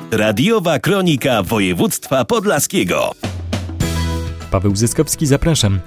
Radiowa Kronika Województwa Podlaskiego. Paweł Zyskowski, zapraszam.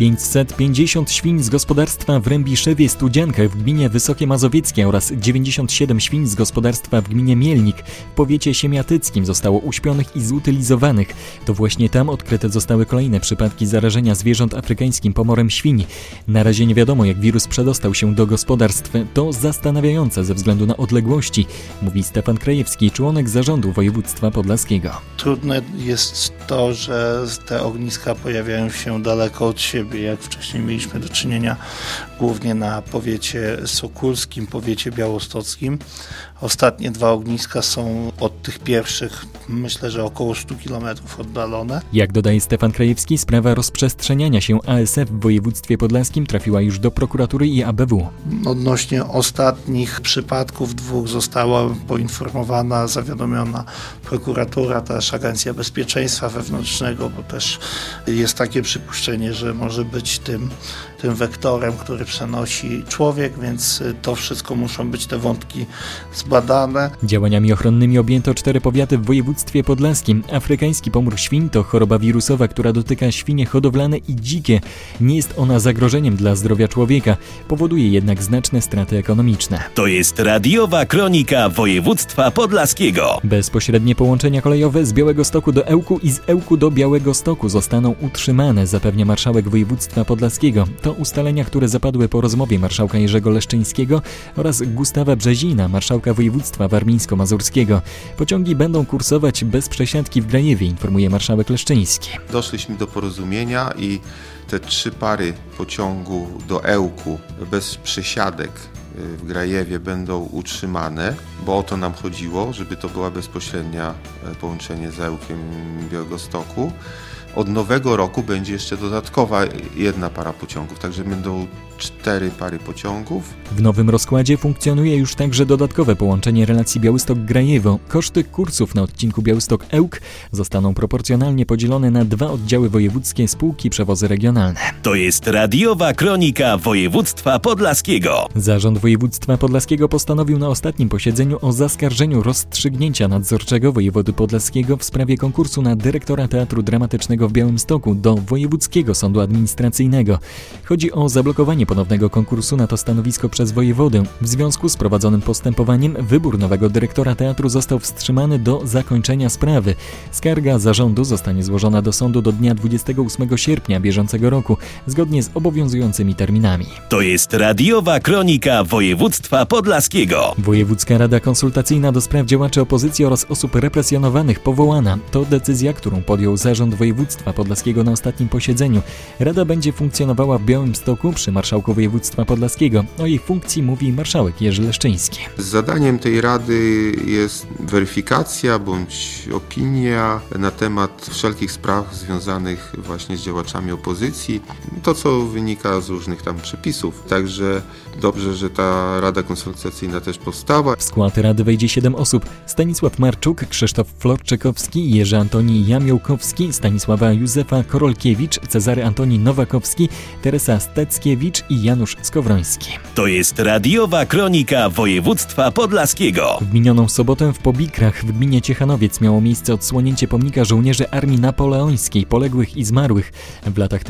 550 świń z gospodarstwa w Rębiszewie Studziankę w gminie Wysokie Mazowieckie oraz 97 świń z gospodarstwa w gminie Mielnik w powiecie siemiatyckim zostało uśpionych i zutylizowanych. To właśnie tam odkryte zostały kolejne przypadki zarażenia zwierząt afrykańskim pomorem świń. Na razie nie wiadomo, jak wirus przedostał się do gospodarstw. To zastanawiające ze względu na odległości, mówi Stefan Krajewski, członek zarządu województwa podlaskiego. Trudne jest to, że te ogniska pojawiają się daleko od siebie, jak wcześniej mieliśmy do czynienia głównie na powiecie sokólskim, powiecie białostockim. Ostatnie dwa ogniska są od tych pierwszych, myślę, że około 100 km oddalone. Jak dodaje Stefan Krajewski, sprawa rozprzestrzeniania się ASF w województwie podlaskim trafiła już do prokuratury i ABW. Odnośnie ostatnich przypadków 2 została poinformowana, zawiadomiona prokuratura, też Agencja Bezpieczeństwa Wewnętrznego, bo też jest takie przypuszczenie, że może być tym wektorem, który przenosi człowiek, więc to wszystko muszą być te wątki zbadane. Działaniami ochronnymi objęto 4 powiaty w województwie podlaskim. Afrykański pomór świń to choroba wirusowa, która dotyka świnie hodowlane i dzikie. Nie jest ona zagrożeniem dla zdrowia człowieka, powoduje jednak znaczne straty ekonomiczne. To jest Radiowa Kronika Województwa Podlaskiego. Bezpośrednie połączenia kolejowe z Białegostoku do Ełku i z Ełku do Białegostoku zostaną utrzymane, zapewnia marszałek województwa podlaskiego. To ustalenia, które zapadły po rozmowie marszałka Jerzego Leszczyńskiego oraz Gustawa Brzezina, marszałka województwa warmińsko-mazurskiego. Pociągi będą kursować bez przesiadki w Grajewie, informuje marszałek Leszczyński. Doszliśmy do porozumienia i te 3 pary pociągu do Ełku bez przesiadek w Grajewie będą utrzymane, bo o to nam chodziło, żeby to była bezpośrednia połączenie z Ełkiem Białegostoku. Od nowego roku będzie jeszcze dodatkowa 1 para pociągów, także będą 4 pary pociągów. W nowym rozkładzie funkcjonuje już także dodatkowe połączenie relacji Białystok-Grajewo. Koszty kursów na odcinku Białystok-Ełk zostaną proporcjonalnie podzielone na 2 oddziały wojewódzkie spółki Przewozy Regionalne. To jest Radiowa Kronika Województwa Podlaskiego. Zarząd województwa podlaskiego postanowił na ostatnim posiedzeniu o zaskarżeniu rozstrzygnięcia nadzorczego wojewody podlaskiego w sprawie konkursu na dyrektora Teatru Dramatycznego w Białymstoku do Wojewódzkiego Sądu Administracyjnego. Chodzi o zablokowanie ponownego konkursu na to stanowisko przez wojewodę. W związku z prowadzonym postępowaniem wybór nowego dyrektora teatru został wstrzymany do zakończenia sprawy. Skarga zarządu zostanie złożona do sądu do dnia 28 sierpnia bieżącego roku, zgodnie z obowiązującymi terminami. To jest Radiowa Kronika Województwa Podlaskiego. Wojewódzka Rada Konsultacyjna do spraw działaczy opozycji oraz osób represjonowanych powołana. To decyzja, którą podjął zarząd województwa podlaskiego na ostatnim posiedzeniu. Rada będzie funkcjonowała w Białymstoku przy marszałku województwa podlaskiego. O jej funkcji mówi marszałek Jerzy Leszczyński. Zadaniem tej rady jest weryfikacja bądź opinia na temat wszelkich spraw związanych właśnie z działaczami opozycji. To, co wynika z różnych tam przepisów. Także dobrze, że ta Rada Konsultacyjna też powstała. W skład rady wejdzie 7 osób. Stanisław Marczuk, Krzysztof Florczykowski, Jerzy Antoni Jamiołkowski, Stanisława Józefa Korolkiewicz, Cezary Antoni Nowakowski, Teresa Steckiewicz i Janusz Skowroński. To jest Radiowa Kronika Województwa Podlaskiego. W minioną sobotę w Pobikrach w gminie Ciechanowiec miało miejsce odsłonięcie pomnika żołnierzy Armii Napoleońskiej, poległych i zmarłych w latach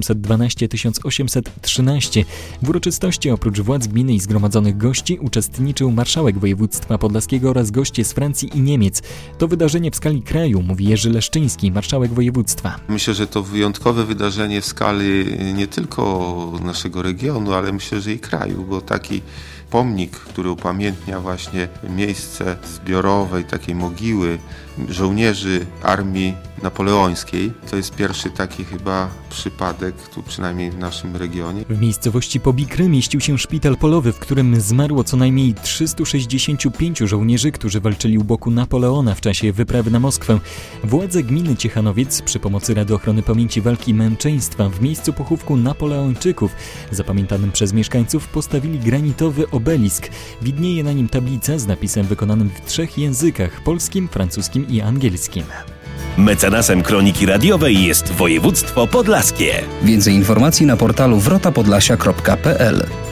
1812-1813. W uroczystości oprócz władz gminy i zgromadzonych gości uczestniczył marszałek województwa podlaskiego oraz goście z Francji i Niemiec. To wydarzenie w skali kraju, mówi Jerzy Leszczyński, marszałek województwa. Myślę, że to wyjątkowe wydarzenie w skali nie tylko naszego regionu, ale myślę, że i kraju, bo taki pomnik, który upamiętnia właśnie miejsce zbiorowej takiej mogiły żołnierzy Armii Napoleońskiej. To jest pierwszy taki chyba przypadek, tu przynajmniej w naszym regionie. W miejscowości Pobikry mieścił się szpital polowy, w którym zmarło co najmniej 365 żołnierzy, którzy walczyli u boku Napoleona w czasie wyprawy na Moskwę. Władze gminy Ciechanowiec przy pomocy Rady Ochrony Pamięci Walki i Męczeństwa w miejscu pochówku Napoleończyków, zapamiętanym przez mieszkańców, postawili granitowy obelisk. Widnieje na nim tablica z napisem wykonanym w 3 językach: polskim, francuskim i angielskim. Mecenasem Kroniki Radiowej jest województwo podlaskie. Więcej informacji na portalu wrotapodlasia.pl.